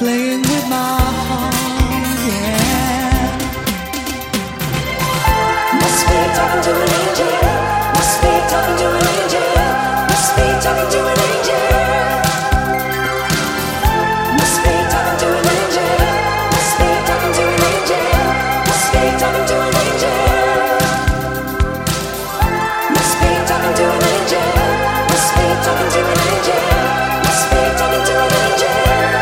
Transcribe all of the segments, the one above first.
playing with my heart, yeah. Must be talking to an angel. Must be talking to an angel. Must be talking to an angel. Must be talking to an angel. Must be talking to an angel. Must be talking to an angel. Must be talking to an angel. Must be talking to an angel. Must be talking to an angel.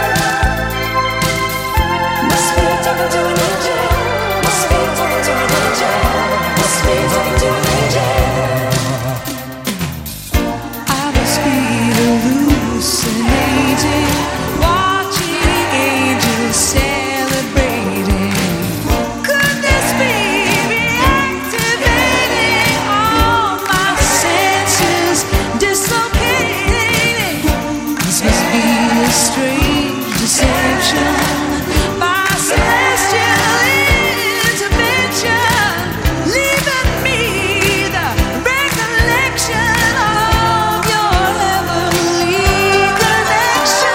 Must be talking to an angel. Must be talking to an angel. Must be talking to an angel. I must be hallucinating, watching angels celebrating. Could this be reactivating all my senses, dislocating? This must be a strange deception, my celestial intervention, leaving me the recollection of your heavenly connection.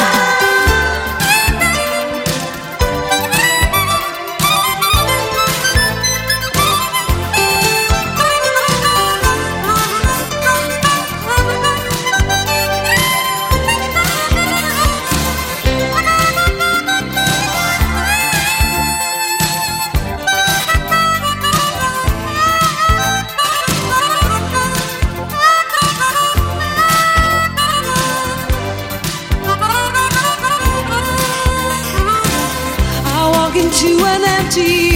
I walk into an empty